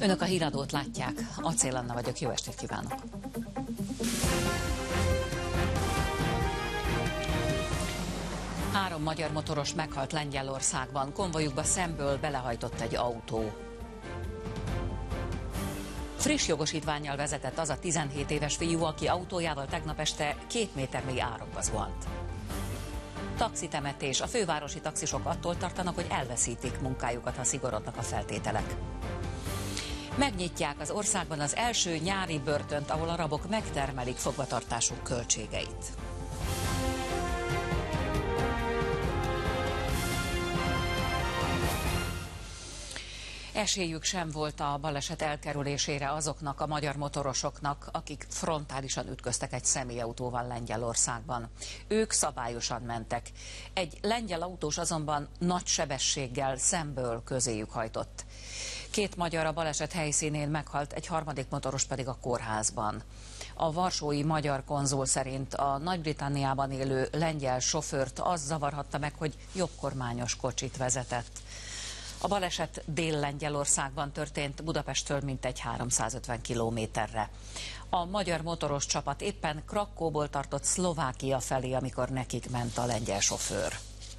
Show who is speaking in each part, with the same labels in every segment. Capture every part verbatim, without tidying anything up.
Speaker 1: Önök a híradót látják, Acél Anna vagyok, jó estét kívánok! Három magyar motoros meghalt Lengyelországban, konvojukba szemből belehajtott egy autó. Friss jogosítvánnyal vezetett az a tizenhét éves fiú, aki autójával tegnap este két méter mély árokba zuhant. Taxitemetés. A fővárosi taxisok attól tartanak, hogy elveszítik munkájukat, ha szigorodnak a feltételek. Megnyitják az országban az első nyári börtönt, ahol a rabok megtermelik fogvatartásuk költségeit. Esélyük sem volt a baleset elkerülésére azoknak a magyar motorosoknak, akik frontálisan ütköztek egy személyautóval Lengyelországban. Ők szabályosan mentek. Egy lengyel autós azonban nagy sebességgel szemből közéjük hajtott. Két magyar a baleset helyszínén meghalt, egy harmadik motoros pedig a kórházban. A varsói magyar konzul szerint a Nagy-Britanniában élő lengyel sofőrt az zavarhatta meg, hogy jobbkormányos kocsit vezetett. A baleset Dél-Lengyelországban történt, Budapesttől mintegy háromszázötven kilométerre. A magyar motoros csapat éppen Krakkóból tartott Szlovákia felé, amikor nekik ment a lengyel sofőr.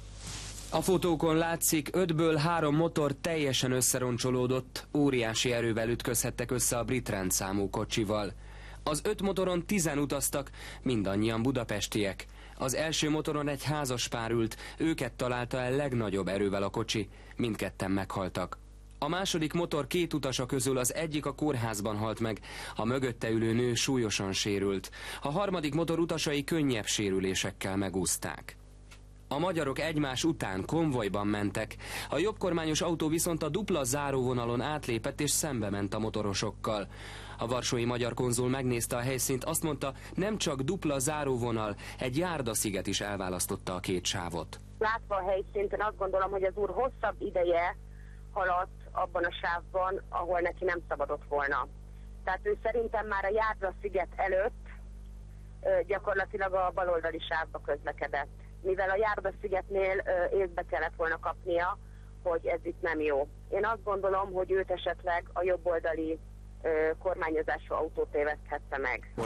Speaker 2: A fotókon látszik, ötből három motor teljesen összeroncsolódott, óriási erővel ütközhettek össze a brit rendszámú kocsival. Az öt motoron tizen utaztak, mindannyian budapestiek. Az első motoron egy házaspár ült, őket találta el legnagyobb erővel a kocsi, mindketten meghaltak. A második motor két utasa közül az egyik a kórházban halt meg, a mögötte ülő nő súlyosan sérült. A harmadik motor utasai könnyebb sérülésekkel megúszták. A magyarok egymás után konvojban mentek, a jobbkormányos autó viszont a dupla záróvonalon átlépett és szembe ment a motorosokkal. A varsói magyar konzul megnézte a helyszínt, azt mondta, nem csak dupla záróvonal, egy járdasziget is elválasztotta a két sávot.
Speaker 3: Látva a helyszínt, én azt gondolom, hogy az úr hosszabb ideje haladt abban a sávban, ahol neki nem szabadott volna. Tehát ő szerintem már a járdasziget előtt gyakorlatilag a baloldali sávba közlekedett. Mivel a járdaszigetnél észbe kellett volna kapnia, hogy ez itt nem jó. Én azt gondolom, hogy őt esetleg a jobboldali kormányozású autó téveszthette meg.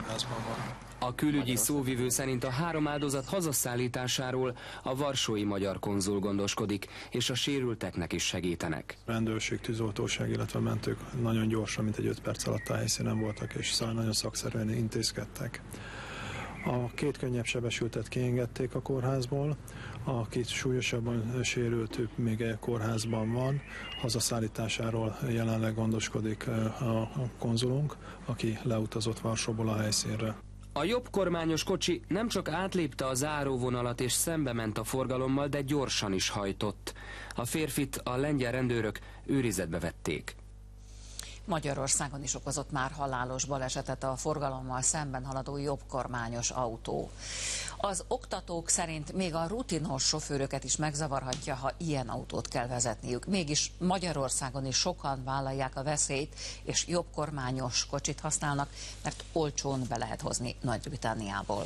Speaker 2: A külügyi szóvivő szerint a három áldozat hazaszállításáról a varsói magyar konzul gondoskodik, és a sérülteknek is segítenek.
Speaker 4: Rendőrség, tűzoltóság, illetve mentők nagyon gyorsan, mint egy öt perc alatt a helyszínen voltak, és szóval nagyon szakszerűen intézkedtek. A két könnyebb sebesültet kiengedték a kórházból, akit súlyosabban sérült, ő még egy kórházban van. Hazaszállításáról jelenleg gondoskodik a konzulunk, aki leutazott Varsóból a helyszínre.
Speaker 2: A jobb kormányos kocsi nem csak átlépte a záróvonalat és szembe ment a forgalommal, de gyorsan is hajtott. A férfit a lengyel rendőrök őrizetbe vették.
Speaker 1: Magyarországon is okozott már halálos balesetet a forgalommal szemben haladó jobbkormányos autó. Az oktatók szerint még a rutinos sofőröket is megzavarhatja, ha ilyen autót kell vezetniük. Mégis Magyarországon is sokan vállalják a veszélyt, és jobbkormányos kocsit használnak, mert olcsón be lehet hozni Nagy-Britanniából.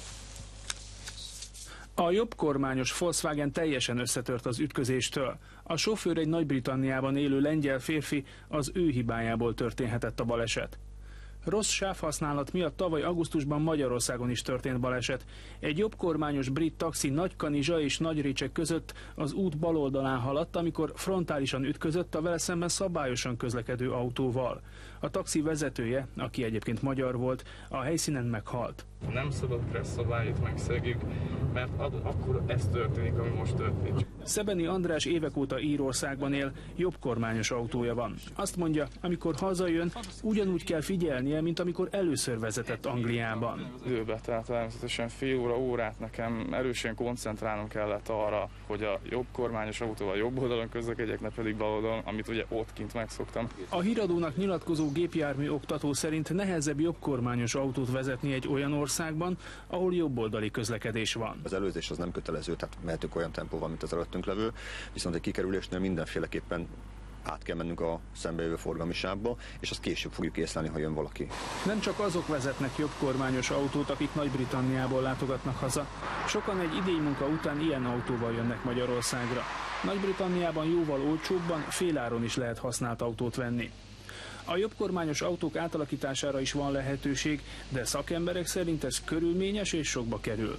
Speaker 5: A jobbkormányos Volkswagen teljesen összetört az ütközéstől. A sofőr egy Nagy-Britanniában élő lengyel férfi, az ő hibájából történhetett a baleset. Rossz sávhasználat miatt tavaly augusztusban Magyarországon is történt baleset. Egy jobbkormányos brit taxi Nagykanizsa és Nagyrécsek között az út bal oldalán haladt, amikor frontálisan ütközött a vele szemben szabályosan közlekedő autóval. A taxi vezetője, aki egyébként magyar volt, a helyszínen meghalt.
Speaker 6: Nem szabad presszabályt megszegjük, mert ad, akkor ez történik, ami most történik.
Speaker 5: Szebeni András évek óta Írországban él, jobbkormányos autója van. Azt mondja, amikor hazajön, ugyanúgy kell figyelnie, mint amikor először vezetett Angliában.
Speaker 6: Időbe, tehát természetesen fél óra, órát nekem erősen koncentrálnom kellett arra, hogy a jobbkormányos autóval jobb oldalon közlekedjek, ne pedig bal oldalon, amit ugye ott kint megszoktam.
Speaker 5: A híradónak nyilatkozó gépjármű oktató szerint nehezebb jobbkormányos autót vezetni egy olyan országban, ahol jobboldali közlekedés van.
Speaker 7: Az előzés az nem kötelező, tehát mehetünk olyan tempóval, mint az előttünk levő, viszont egy kikerülésnél mindenféleképpen át kell mennünk a szembejövő forgalmi sávba, és azt később fogjuk észlelni, ha jön valaki.
Speaker 5: Nem csak azok vezetnek jobbkormányos autót, akik Nagy-Britanniából látogatnak haza. Sokan egy idénymunka után ilyen autóval jönnek Magyarországra. Nagy-Britanniában jóval olcsóbban, féláron is lehet használt autót venni. A jobbkormányos autók átalakítására is van lehetőség, de szakemberek szerint ez körülményes és sokba kerül.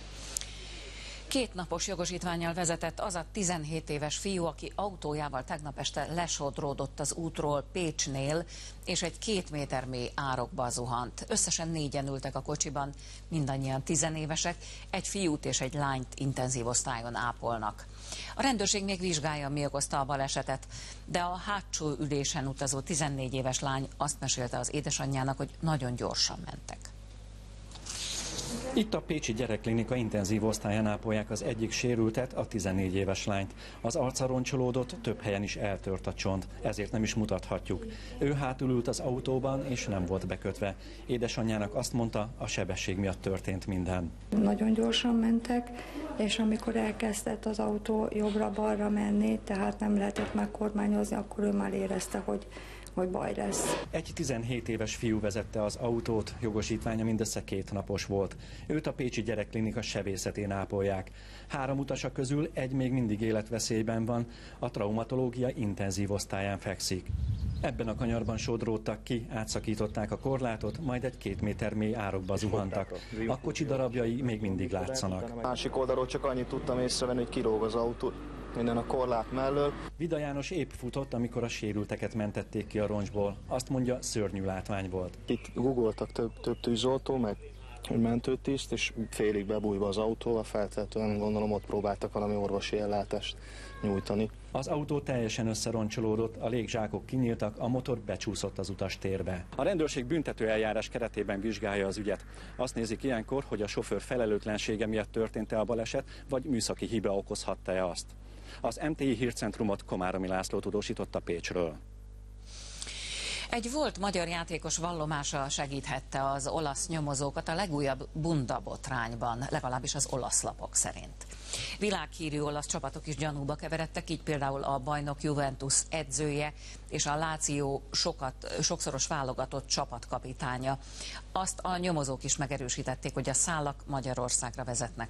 Speaker 1: Két napos jogosítvánnyal vezetett az a tizenhét éves fiú, aki autójával tegnap este lesodródott az útról Pécsnél, és egy két méter mély árokba zuhant. Összesen négyen ültek a kocsiban, mindannyian tizenévesek, egy fiút és egy lányt intenzív osztályon ápolnak. A rendőrség még vizsgálja, mi okozta a balesetet, de a hátsó ülésen utazó tizennégy éves lány azt mesélte az édesanyjának, hogy nagyon gyorsan mentek.
Speaker 8: Itt a Pécsi Gyerekklinika intenzív osztályán ápolják az egyik sérültet, a tizennégy éves lányt. Az arca roncsolódott, több helyen is eltört a csont, ezért nem is mutathatjuk. Ő hátul ült az autóban, és nem volt bekötve. Édesanyjának azt mondta, a sebesség miatt történt minden.
Speaker 9: Nagyon gyorsan mentek, és amikor elkezdett az autó jobbra-balra menni, tehát nem lehetett megkormányozni, akkor ő már érezte, hogy hogy baj lesz.
Speaker 8: Egy tizenhét éves fiú vezette az autót, jogosítványa mindössze két napos volt. Őt a Pécsi Gyerekklinika sebészetén ápolják. Három utasa közül egy még mindig életveszélyben van, a traumatológia intenzív osztályán fekszik. Ebben a kanyarban sodródtak ki, átszakították a korlátot, majd egy két méter mély árokba zuhantak. A kocsi darabjai még mindig látszanak.
Speaker 10: Másik oldalról csak annyit tudtam észrevenni, hogy kilóg az autó minden a korlát mellől.
Speaker 8: Vida János épp futott, amikor a sérülteket mentették ki a roncsból. Azt mondja, szörnyű látvány volt.
Speaker 10: Itt googoltak több, több tűzoltó, meg mentőtiszt, és félig bebújva az autóval, feltétlenül gondolom ott próbáltak valami orvosi ellátást nyújtani.
Speaker 8: Az autó teljesen összeroncsolódott, a légzsákok kinyíltak, a motor becsúszott az utastérbe. A rendőrség büntető eljárás keretében vizsgálja az ügyet. Azt nézik ilyenkor, hogy a sofőr felelőtlensége miatt történt-e a baleset, vagy műszaki hiba okozhatta-e azt. Az em té i hírcentrumot Komáromi László tudósította Pécsről.
Speaker 1: Egy volt magyar játékos vallomása segíthette az olasz nyomozókat a legújabb Bunda botrányban, legalábbis az olasz lapok szerint. Világhírű olasz csapatok is gyanúba keveredtek, így például a bajnok Juventus edzője és a Lazio sokat, sokszoros válogatott csapatkapitánya. Azt a nyomozók is megerősítették, hogy a szálak Magyarországra vezetnek.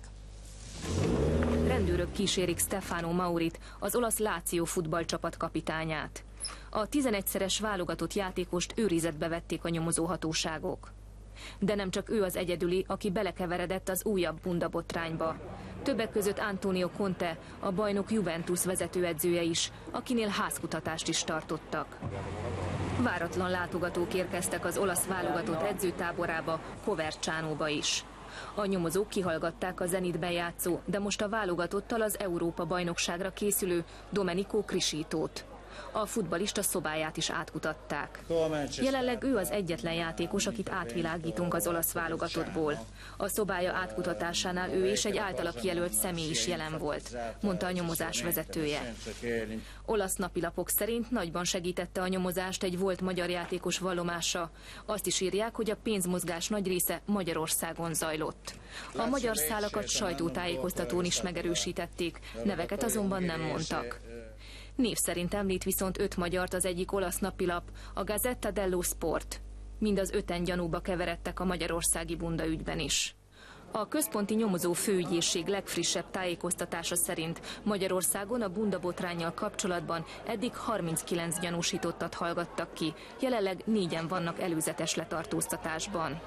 Speaker 11: Rendőrök kísérik Stefano Maurit, az olasz Lazio futballcsapat kapitányát. A tizenegyszeres válogatott játékost őrizetbe vették a nyomozóhatóságok. De nem csak ő az egyedüli, aki belekeveredett az újabb Bunda botrányba. Többek között Antonio Conte, a bajnok Juventus vezetőedzője is, akinél házkutatást is tartottak. Váratlan látogatók érkeztek az olasz válogatott edzőtáborába, Covercianóba is. A nyomozók kihallgatták a Zenitben játszó, de most a válogatottal az Európa-bajnokságra készülő Domenico Criscitót. A futballista szobáját is átkutatták. Jelenleg ő az egyetlen játékos, akit átvilágítunk az olasz válogatottból. A szobája átkutatásánál ő és egy általa kijelölt személy is jelen volt, mondta a nyomozás vezetője. Olasz napilapok szerint nagyban segítette a nyomozást egy volt magyar játékos vallomása. Azt is írják, hogy a pénzmozgás nagy része Magyarországon zajlott. A magyar szálakat sajtótájékoztatón is megerősítették, neveket azonban nem mondtak. Név szerint említ viszont öt magyart az egyik olasz napilap, a Gazzetta dello Sport. Mind az öten gyanúba keveredtek a magyarországi Bunda ügyben is. A központi nyomozó főügyészség legfrissebb tájékoztatása szerint Magyarországon a Bunda botránnyal kapcsolatban eddig harminckilenc gyanúsítottat hallgattak ki, jelenleg négyen vannak előzetes letartóztatásban.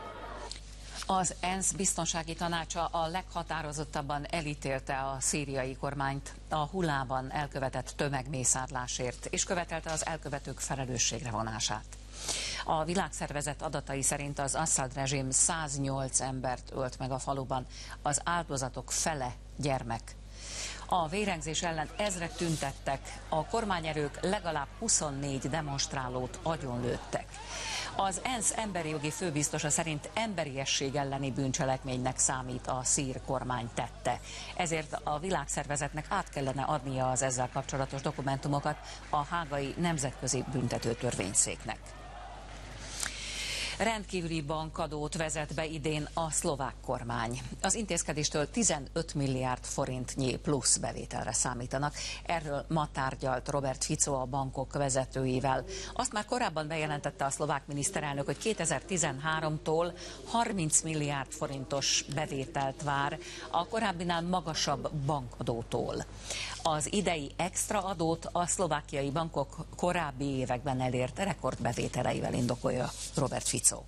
Speaker 1: Az ENSZ biztonsági tanácsa a leghatározottabban elítélte a szíriai kormányt a Hulában elkövetett tömegmészárlásért, és követelte az elkövetők felelősségre vonását. A világszervezet adatai szerint az Assad rezsim száznyolc embert ölt meg a faluban, az áldozatok fele gyermek. A vérengzés ellen ezrek tüntettek, a kormányerők legalább huszonnégy demonstrálót agyonlőttek. Az ENSZ emberi jogi főbiztosa szerint emberiesség elleni bűncselekménynek számít a szír kormány tette. Ezért a világszervezetnek át kellene adnia az ezzel kapcsolatos dokumentumokat a hágai nemzetközi büntetőtörvényszéknek. Rendkívüli bankadót vezet be idén a szlovák kormány. Az intézkedéstől tizenöt milliárd forintnyi plusz bevételre számítanak. Erről ma tárgyalt Robert Fico a bankok vezetőivel. Azt már korábban bejelentette a szlovák miniszterelnök, hogy kétezer-tizenháromtól harminc milliárd forintos bevételt vár a korábbinál magasabb bankadótól. Az idei extra adót a szlovákiai bankok korábbi években elért rekordbevételeivel indokolja Robert Fico.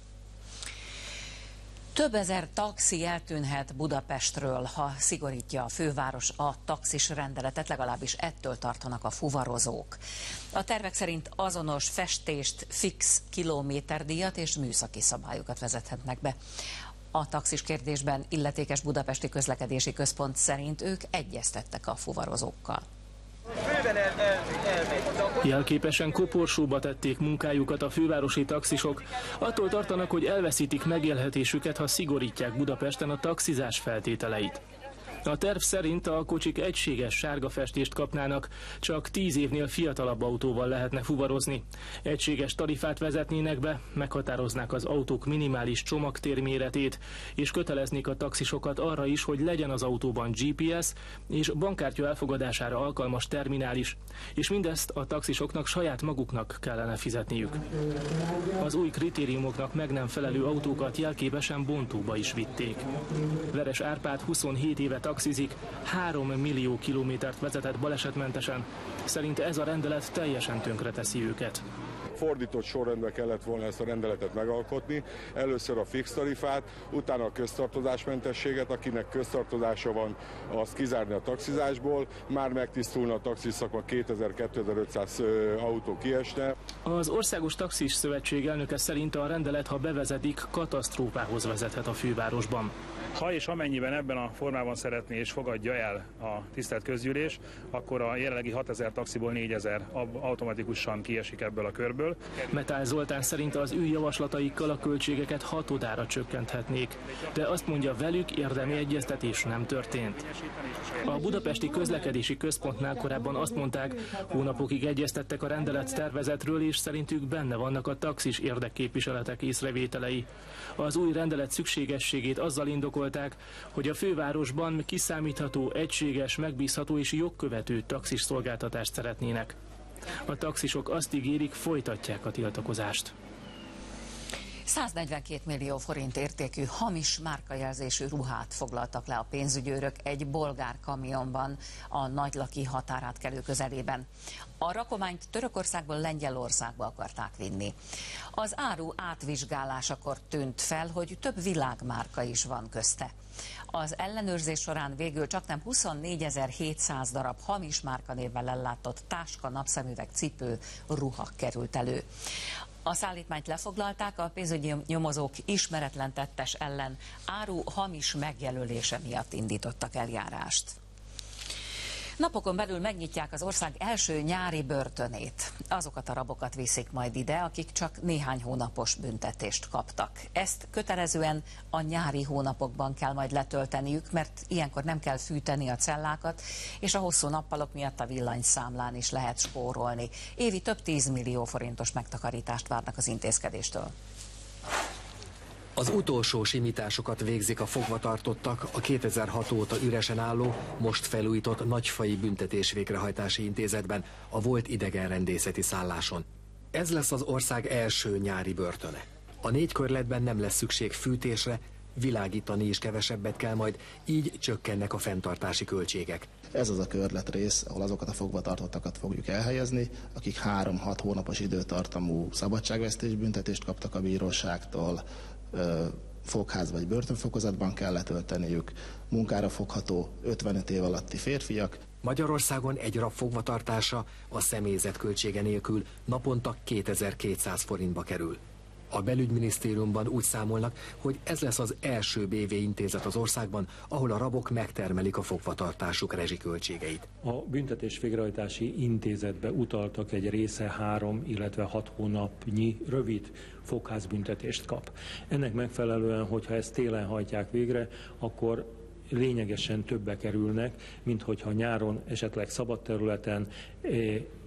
Speaker 1: Több ezer taxi eltűnhet Budapestről, ha szigorítja a főváros a taxis rendeletet, legalábbis ettől tartanak a fuvarozók. A tervek szerint azonos festést, fix kilométerdíjat és műszaki szabályokat vezethetnek be. A taxis kérdésben illetékes budapesti közlekedési központ szerint ők egyeztettek a fuvarozókkal.
Speaker 5: Jelképesen koporsóba tették munkájukat a fővárosi taxisok. Attól tartanak, hogy elveszítik megélhetésüket, ha szigorítják Budapesten a taxizás feltételeit. A terv szerint a kocsik egységes sárga festést kapnának, csak tíz évnél fiatalabb autóval lehetne fuvarozni. Egységes tarifát vezetnének be, meghatároznák az autók minimális csomagtérméretét, és köteleznék a taxisokat arra is, hogy legyen az autóban gé pé es és bankkártya elfogadására alkalmas terminális, és mindezt a taxisoknak saját maguknak kellene fizetniük. Az új kritériumoknak meg nem felelő autókat jelképesen bontóba is vitték. Veres Árpád huszonhét éve taxizik, három millió kilométert vezetett balesetmentesen. Szerinte ez a rendelet teljesen tönkreteszi őket.
Speaker 12: Fordított sorrendben kellett volna ezt a rendeletet megalkotni. Először a fix tarifát, utána a köztartozásmentességet, akinek köztartozása van, azt kizárni a taxizásból. Már megtisztulna a taxiszakma, kétezer-kétezer-ötszáz autó kiesne.
Speaker 5: Az Országos Taxis Szövetség elnöke szerint a rendelet, ha bevezetik, katasztrófához vezethet a fővárosban.
Speaker 13: Ha és amennyiben ebben a formában szeretné és fogadja el a tisztelt közgyűlés, akkor a jelenlegi hatezer taxiból négyezer automatikusan kiesik ebből a körből.
Speaker 5: Metál Zoltán szerint az ő javaslataikkal a költségeket hatodára csökkenthetnék, de azt mondja, velük érdemi egyeztetés nem történt. A budapesti közlekedési központnál korábban azt mondták, hónapokig egyeztettek a rendelet tervezetről, és szerintük benne vannak a taxis érdekképviseletek észrevételei. Az új rendelet szükségességét azzal indokolták, hogy a fővárosban kiszámítható, egységes, megbízható és jogkövető taxis szolgáltatást szeretnének. A taxisok azt ígérik, folytatják a tiltakozást.
Speaker 1: száznegyvenkét millió forint értékű hamis márkajelzésű ruhát foglaltak le a pénzügyőrök egy bolgár kamionban a Nagylaki határátkelő közelében. A rakományt Törökországból Lengyelországba akarták vinni. Az áru átvizsgálásakor tűnt fel, hogy több világmárka is van közte. Az ellenőrzés során végül csaknem huszonnégyezer-hétszáz darab hamis márkanévvel ellátott táska, napszemüveg, cipő, ruha került elő. A szállítmányt lefoglalták, a pénzügyi nyomozók ismeretlen tettes ellen áru hamis megjelölése miatt indítottak eljárást. Napokon belül megnyitják az ország első nyári börtönét. Azokat a rabokat viszik majd ide, akik csak néhány hónapos büntetést kaptak. Ezt kötelezően a nyári hónapokban kell majd letölteniük, mert ilyenkor nem kell fűteni a cellákat, és a hosszú nappalok miatt a villanyszámlán is lehet spórolni. Évi több tízmillió forintos megtakarítást várnak az intézkedéstől.
Speaker 14: Az utolsó simításokat végzik a fogvatartottak a kétezer-hat óta üresen álló, most felújított Nagyfai Büntetés Végrehajtási Intézetben, a volt idegenrendészeti szálláson. Ez lesz az ország első nyári börtöne. A négy körletben nem lesz szükség fűtésre, világítani is kevesebbet kell majd, így csökkennek a fenntartási költségek.
Speaker 10: Ez az a körletrész, ahol azokat a fogvatartottakat fogjuk elhelyezni, akik három-hat hónapos időtartamú szabadságvesztés büntetést kaptak a bíróságtól, fogház vagy börtönfokozatban kell letölteniük, munkára fogható ötvenöt év alatti férfiak.
Speaker 14: Magyarországon egy rab fogvatartása a személyzet költsége nélkül naponta kétezer-kétszáz forintba kerül. A belügyminisztériumban úgy számolnak, hogy ez lesz az első bé vé intézet az országban, ahol a rabok megtermelik a fogvatartásuk rezsiköltségeit.
Speaker 15: A büntetés végrehajtási intézetbe utaltak egy része három, illetve hat hónapnyi rövid fogházbüntetést kap. Ennek megfelelően, hogyha ezt télen hajtják végre, akkor lényegesen többe kerülnek, mint hogyha nyáron esetleg szabad területen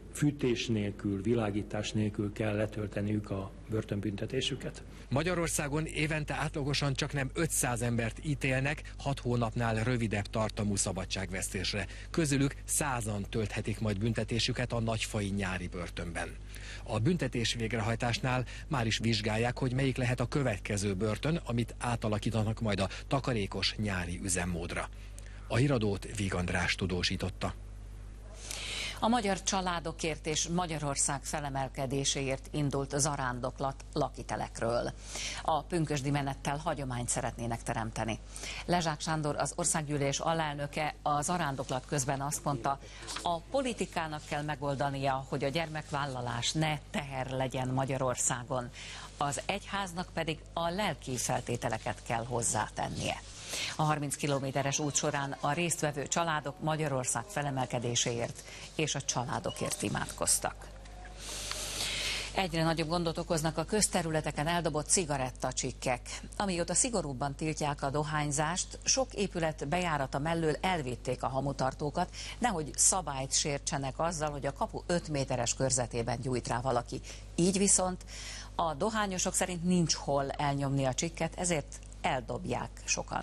Speaker 15: fűtés nélkül, világítás nélkül kell letölteniük a börtönbüntetésüket.
Speaker 14: Magyarországon évente átlagosan csaknem ötszáz embert ítélnek hat hónapnál rövidebb tartamú szabadságvesztésre. Közülük százan tölthetik majd büntetésüket a nagyfai nyári börtönben. A büntetés végrehajtásnál már is vizsgálják, hogy melyik lehet a következő börtön, amit átalakítanak majd a takarékos nyári üzemmódra. A híradót Víg András tudósította.
Speaker 1: A magyar családokért és Magyarország felemelkedéséért indult zarándoklat lakitelekről. A pünkösdi menettel hagyományt szeretnének teremteni. Lezsák Sándor, az országgyűlés alelnöke a zarándoklat közben azt mondta, a politikának kell megoldania, hogy a gyermekvállalás ne teher legyen Magyarországon. Az egyháznak pedig a lelki feltételeket kell hozzátennie. A harminc kilométeres út során a résztvevő családok Magyarország felemelkedéséért és a családokért imádkoztak. Egyre nagyobb gondot okoznak a közterületeken eldobott cigarettacsikkek. Amióta szigorúbban tiltják a dohányzást, sok épület bejárata mellől elvitték a hamutartókat, nehogy szabályt sértsenek azzal, hogy a kapu öt méteres körzetében gyújt rá valaki. Így viszont a dohányosok szerint nincs hol elnyomni a csikket, ezért eldobják sokan.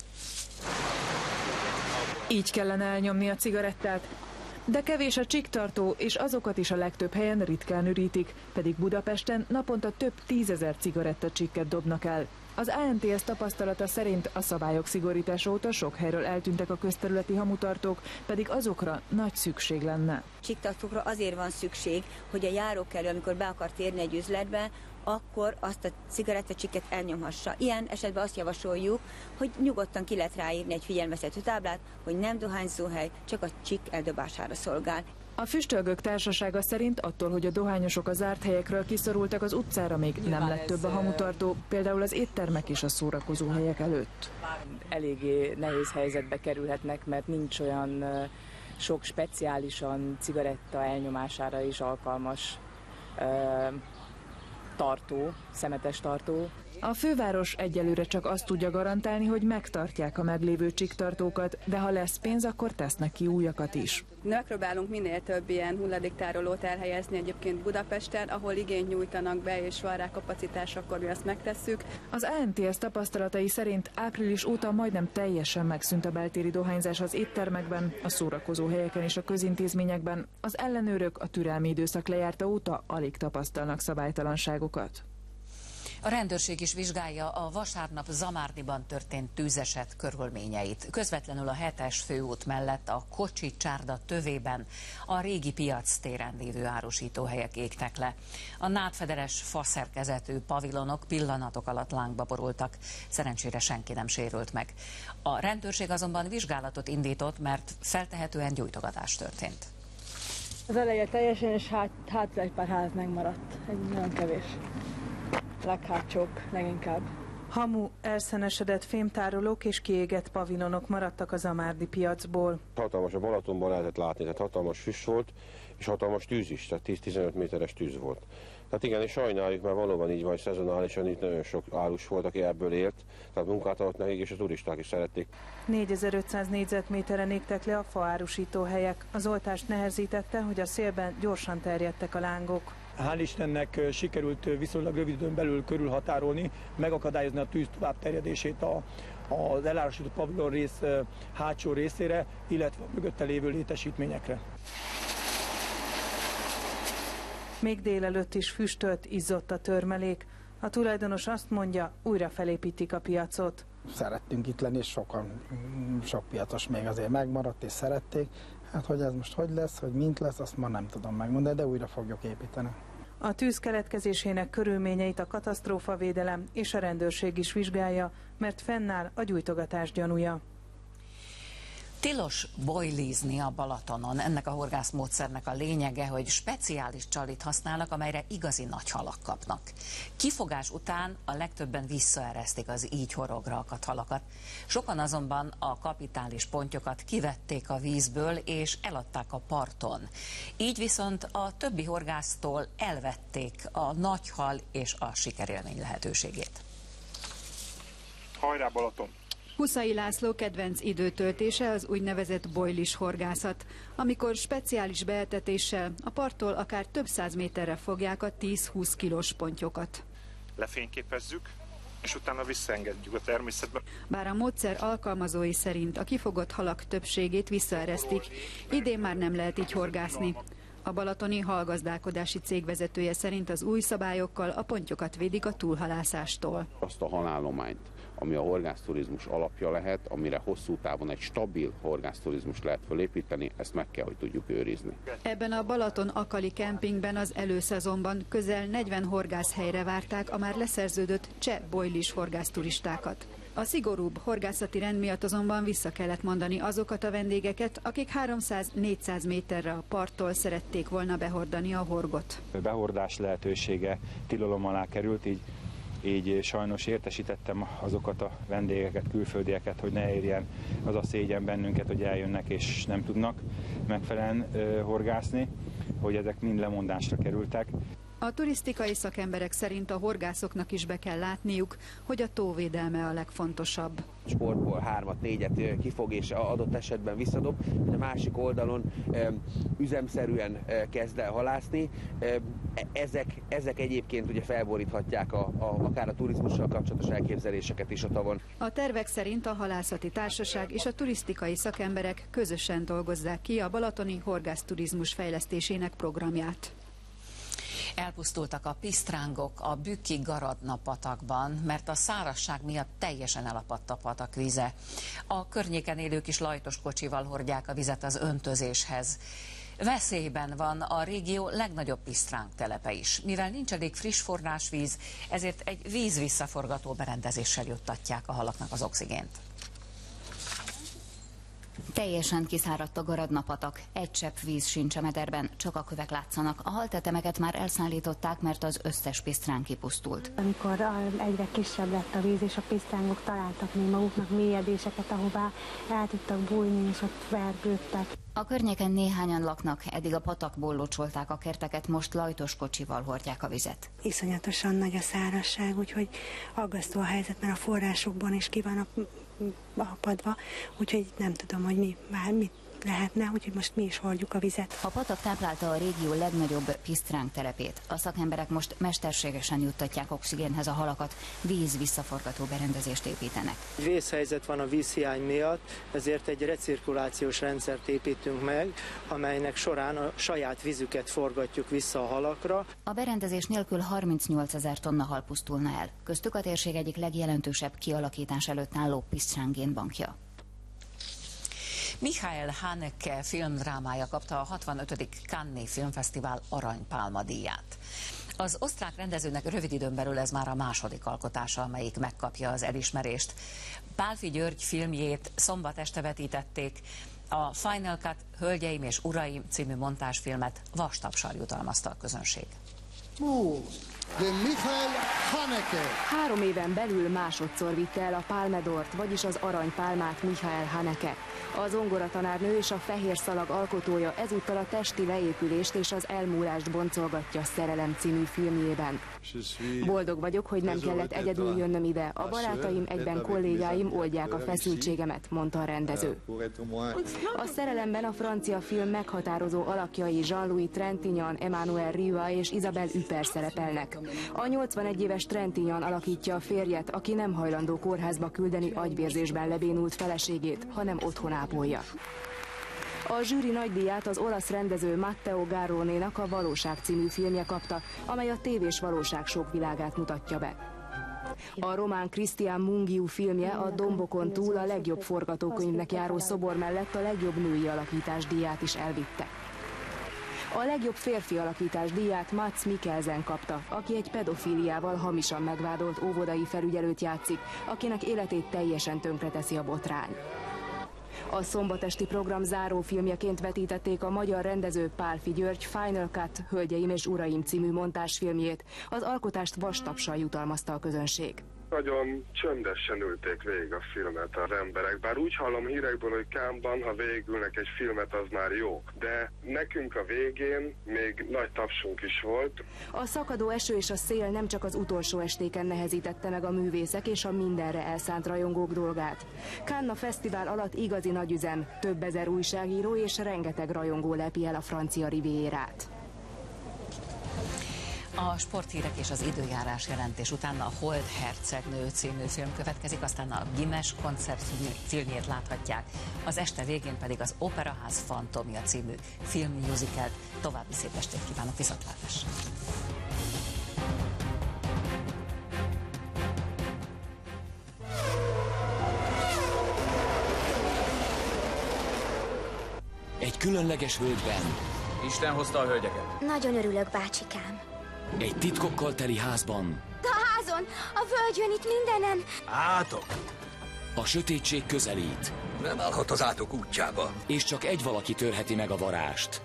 Speaker 16: Így kellene elnyomni a cigarettát. De kevés a csiktartó, és azokat is a legtöbb helyen ritkán ürítik, pedig Budapesten naponta több tízezer cigarettacsikket dobnak el. Az á en té es tapasztalata szerint a szabályok szigorítása óta sok helyről eltűntek a közterületi hamutartók, pedig azokra nagy szükség lenne.
Speaker 17: Csiktartókra azért van szükség, hogy a járókelő, amikor be akar térni egy üzletbe, akkor azt a cigarettacsikket elnyomhassa. Ilyen esetben azt javasoljuk, hogy nyugodtan ki lehet ráírni egy figyelmeztető táblát, hogy nem dohányzóhely, csak a csikk eldobására szolgál.
Speaker 16: A Füstölgők Társasága szerint attól, hogy a dohányosok a zárt helyekről kiszorultak az utcára, még Nyilván nem lett több a hamutartó, például az éttermek és a szórakozó helyek előtt.
Speaker 18: Eléggé nehéz helyzetbe kerülhetnek, mert nincs olyan sok speciálisan cigaretta elnyomására is alkalmas tartó, szemetes tartó.
Speaker 16: A főváros egyelőre csak azt tudja garantálni, hogy megtartják a meglévő csiktartókat, de ha lesz pénz, akkor tesznek ki újakat is.
Speaker 19: Megpróbálunk minél több ilyen hulladéktárolót elhelyezni egyébként Budapesten, ahol igényt nyújtanak be és van rá kapacitás, akkor mi azt megtesszük.
Speaker 16: Az á en té es tapasztalatai szerint április óta majdnem teljesen megszűnt a beltéri dohányzás az éttermekben, a szórakozó helyeken és a közintézményekben. Az ellenőrök a türelmi időszak lejárta óta alig tapasztalnak szabálytalanságokat.
Speaker 1: A rendőrség is vizsgálja a vasárnap Zamárdiban történt tűzeset körülményeit. Közvetlenül a hetes főút mellett a Kocsi csárda tövében a régi piac téren lévő árusítóhelyek égtek le. A nádfederes faszerkezetű pavilonok pillanatok alatt lángba borultak. Szerencsére senki nem sérült meg. A rendőrség azonban vizsgálatot indított, mert feltehetően gyújtogatás történt.
Speaker 20: Az eleje teljesen, és hát, hátra egy pár ház megmaradt. Egy nagyon kevés. Leghátsók leginkább.
Speaker 16: Hamu, elszenesedett fémtárolók és kiégett pavilonok maradtak a zamárdi piacból.
Speaker 21: Hatalmas a Balatonban lehetett látni, tehát hatalmas füst volt, és hatalmas tűz is, tehát tíz-tizenöt méteres tűz volt. Tehát igen, és sajnáljuk, mert valóban így van, szezonálisan itt nagyon sok árus volt, aki ebből élt, tehát munkát adott nekik, és a turisták is szerették.
Speaker 16: négyezer-ötszáz négyzetméteren égtek le a faárusító helyek. Az oltást nehezítette, hogy a szélben gyorsan terjedtek a lángok.
Speaker 22: Hál' Istennek sikerült viszonylag rövid időn belül körülhatárolni, megakadályozni a tűz tovább terjedését a, az elárusított pavilon rész hátsó részére, illetve a mögötte lévő létesítményekre.
Speaker 16: Még délelőtt is füstölt, izzott a törmelék. A tulajdonos azt mondja, újra felépítik a piacot.
Speaker 23: Szerettünk itt lenni, és sokan, sok piacos még azért megmaradt, és szerették. Hát, hogy ez most hogy lesz, hogy mint lesz, azt már nem tudom megmondani, de újra fogjuk építeni.
Speaker 16: A tűz keletkezésének körülményeit a katasztrófavédelem és a rendőrség is vizsgálja, mert fennáll a gyújtogatás gyanúja.
Speaker 1: Tilos bojlízni a Balatonon. Ennek a horgászmódszernek a lényege, hogy speciális csalit használnak, amelyre igazi nagy halak kapnak. Kifogás után a legtöbben visszaeresztik az így horograkat halakat. Sokan azonban a kapitális pontyokat kivették a vízből és eladták a parton. Így viszont a többi horgásztól elvették a nagy hal és a sikerélmény lehetőségét.
Speaker 24: Hajrá Balaton!
Speaker 2: Huszai László kedvenc időtöltése az úgynevezett bojlis horgászat, amikor speciális beetetéssel a parttól akár több száz méterre fogják a tíz-húsz kilós pontyokat.
Speaker 3: Lefényképezzük, és utána visszaengedjük a természetbe.
Speaker 2: Bár a módszer alkalmazói szerint a kifogott halak többségét visszaeresztik, idén már nem lehet így horgászni. A balatoni halgazdálkodási cég vezetője szerint az új szabályokkal a pontyokat védik a túlhalászástól.
Speaker 4: Azt a halállományt, ami a horgászturizmus alapja lehet, amire hosszú távon egy stabil horgászturizmus lehet fölépíteni, ezt meg kell, hogy tudjuk őrizni.
Speaker 2: Ebben a Balaton-Akali kempingben az előszezonban közel negyven horgászhelyre várták a már leszerződött cseh bojlis horgászturistákat. A szigorúbb horgászati rend miatt azonban vissza kellett mondani azokat a vendégeket, akik háromszáz-négyszáz méterre a parttól szerették volna behordani a horgot.
Speaker 24: A behordás lehetősége tilalom alá került, így, így sajnos értesítettem azokat a vendégeket, külföldieket, hogy ne érjen az a szégyen bennünket, hogy eljönnek és nem tudnak megfelelően uh, horgászni, hogy ezek mind lemondásra kerültek.
Speaker 2: A turisztikai szakemberek szerint a horgászoknak is be kell látniuk, hogy a tóvédelme a legfontosabb.
Speaker 25: Sportból hármat, négyet kifog és adott esetben visszadob, a másik oldalon e, üzemszerűen e, kezd el halászni. E, ezek, ezek egyébként ugye felboríthatják a, a, akár a turizmussal kapcsolatos elképzeléseket is a tavon.
Speaker 2: A tervek szerint a halászati társaság és a turisztikai szakemberek közösen dolgozzák ki a balatoni horgászturizmus fejlesztésének programját.
Speaker 1: Elpusztultak a pisztrángok a Bükki Garadna patakban, mert a szárazság miatt teljesen elapadt a patak vize. A környéken élők is lajtos kocsival hordják a vizet az öntözéshez. Veszélyben van a régió legnagyobb pisztráng telepe is. Mivel nincs elég friss forrásvíz, ezért egy vízvisszaforgató berendezéssel juttatják a halaknak az oxigént.
Speaker 26: Teljesen kiszáradt a Garadna patak, egy csepp víz sincs a mederben, csak a kövek látszanak. A haltetemeket már elszállították, mert az összes pisztráng kipusztult.
Speaker 27: Amikor egyre kisebb lett a víz, és a pisztrángok találtak még maguknak mélyedéseket, ahová el tudtak bújni, és ott vergődtek.
Speaker 26: A környéken néhányan laknak, eddig a patakból locsolták a kerteket, most lajtos kocsival hordják a vizet.
Speaker 27: Iszonyatosan nagy a szárazság, úgyhogy aggasztó a helyzet, mert a forrásokban is ki van apadva, úgyhogy nem tudom, hogy mi, már mit lehetne, úgyhogy most mi is hordjuk a vizet.
Speaker 26: A patak táplálta a régió legnagyobb pisztráng telepét. A szakemberek most mesterségesen juttatják oxigénhez a halakat, víz visszaforgató berendezést építenek.
Speaker 28: Vészhelyzet van a vízhiány miatt, ezért egy recirkulációs rendszert építünk meg, amelynek során a saját vízüket forgatjuk vissza a halakra.
Speaker 26: A berendezés nélkül harmincnyolcezer tonna hal pusztulna el, köztük a térség egyik legjelentősebb kialakítás előtt álló pisztráng génbankja.
Speaker 1: Michael Haneke filmdrámája kapta a hatvanötödik Cannes-i Filmfesztivál Aranypálma díját. Az osztrák rendezőnek rövid időn belül ez már a második alkotása, amelyik megkapja az elismerést. Pálffy György filmjét szombat este vetítették, a Final Cut Hölgyeim és Uraim című montázsfilmet vastapsal jutalmazta a közönség.
Speaker 29: De Michael Haneke.
Speaker 11: Három éven belül másodszor vitte el a Palme d'Ort, vagyis az aranypálmát Michael Haneke. A zongoratanárnő és a Fehér Szalag alkotója ezúttal a testi leépülést és az elmúlást boncolgatja Szerelem című filmjében. Boldog vagyok, hogy nem kellett egyedül jönnöm ide. A barátaim, egyben kollégáim oldják a feszültségemet, mondta a rendező. A Szerelemben a francia film meghatározó alakjai Jean-Louis Trintignant, Emmanuel Riva és Isabelle Huppert szerepelnek. A nyolcvanegy éves Trintignant alakítja a férjet, aki nem hajlandó kórházba küldeni agyvérzésben lebénult feleségét, hanem otthon ápolja. A zsűri nagydíját az olasz rendező Matteo Garronénak a Valóság című filmje kapta, amely a tévés valóság sok világát mutatja be. A román Cristian Mungiu filmje a Dombokon túl a legjobb forgatókönyvnek járó szobor mellett a legjobb női alakítás díját is elvitte. A legjobb férfi alakítás díját Mads Mikkelsen kapta, aki egy pedofíliával hamisan megvádolt óvodai felügyelőt játszik, akinek életét teljesen tönkreteszi a botrány. A szombatesti program zárófilmjeként vetítették a magyar rendező Pálffy György Final Cut Hölgyeim és Uraim című montázsfilmjét. Az alkotást vastapsal jutalmazta a közönség.
Speaker 5: Nagyon csöndesen ülték végig a filmet az emberek, bár úgy hallom hírekből, hogy Cannes-ban, ha végülnek egy filmet, az már jó. De nekünk a végén még nagy tapsunk is volt.
Speaker 6: A szakadó eső és a szél nem csak az utolsó estéken nehezítette meg a művészek és a mindenre elszánt rajongók dolgát. Cannes a fesztivál alatt igazi nagyüzem, több ezer újságíró és rengeteg rajongó lepi el a francia rivierát.
Speaker 1: A sporthírek és az időjárás jelentés után a Hold hercegnő című film következik, aztán a Gimes koncert filmjét láthatják, az este végén pedig az Operaház Fantomja című filmmusicalt. További szép estét kívánok, viszontlátásra!
Speaker 7: Egy különleges völgyben.
Speaker 8: Isten hozta a hölgyeket.
Speaker 9: Nagyon örülök, bácsikám.
Speaker 7: Egy titkokkal teli házban.
Speaker 9: A házon, a völgyön, itt mindenen.
Speaker 8: Átok.
Speaker 7: A sötétség közelít.
Speaker 8: Nem állhat az átok útjába.
Speaker 7: És csak egy valaki törheti meg a varást.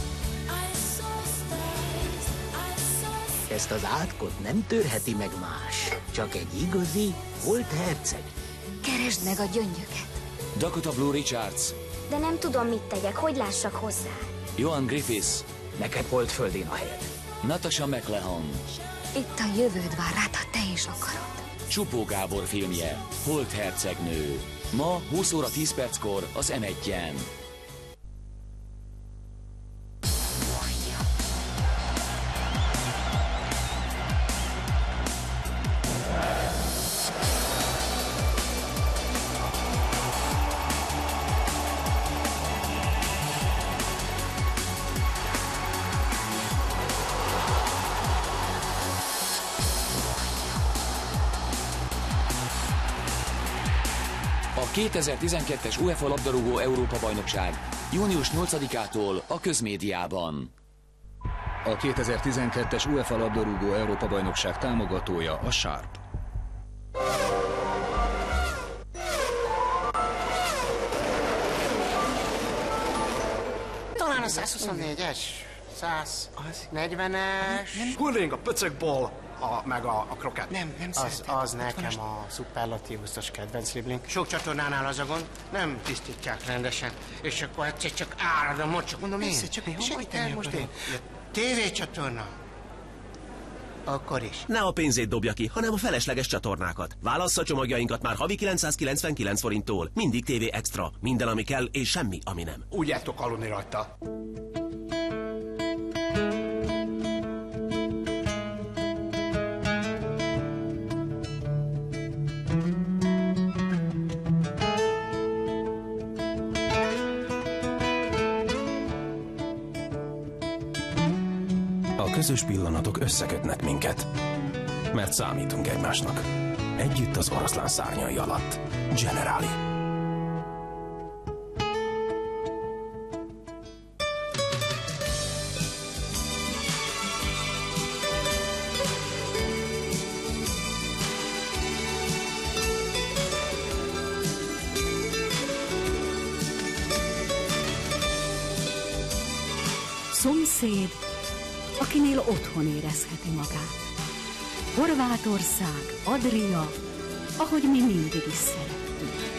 Speaker 10: Ezt az átkot nem törheti meg más. Csak egy igazi Hold herceg.
Speaker 9: Keresd meg a gyöngyöket.
Speaker 7: Dakota Blue Richards.
Speaker 9: De nem tudom, mit tegyek, hogy lássak hozzá.
Speaker 7: Johan Griffiths.
Speaker 10: Neked Hold földén a helyed.
Speaker 7: Natasha McLehon.
Speaker 9: Itt a jövőd vár rád, ha te is akarod.
Speaker 7: Csupó Gábor filmje, Hold hercegnő. Ma húsz óra tíz perckor az em egyen. A kétezer-tizenkettes UEFA labdarúgó Európa-bajnokság június nyolcadikától a közmédiában.
Speaker 12: A kétezer-tizenkettes UEFA labdarúgó Európa-bajnokság támogatója a Sharp.
Speaker 13: Talán a százhuszonnégyes, száznegyvenes...
Speaker 15: Hulling a pöcökból, a, meg a, a krokett.
Speaker 13: Nem, nem az, az nekem a szuperlatívuszos kedvenc libling. Sok csatornánál az a gond, nem tisztítják rendesen. És akkor egyszer csak árad a mocsok. Mondom én, segítem most én. Tévécsatorna. Akkor is.
Speaker 30: Ne a pénzét dobja ki, hanem a felesleges csatornákat. Válassza csomagjainkat már havi kilencszázkilencvenkilenc forinttól. Mindig té vé Extra. Minden, ami kell, és semmi, ami nem.
Speaker 15: Úgy jártok aludni rajta.
Speaker 31: A közös pillanatok összekötnek minket, mert számítunk egymásnak. Együtt az oroszlán szárnyai alatt. Generali.
Speaker 32: Szomszéd, akinél otthon érezheti magát. Horvátország, Adria, ahogy mi mindig is szerettünk.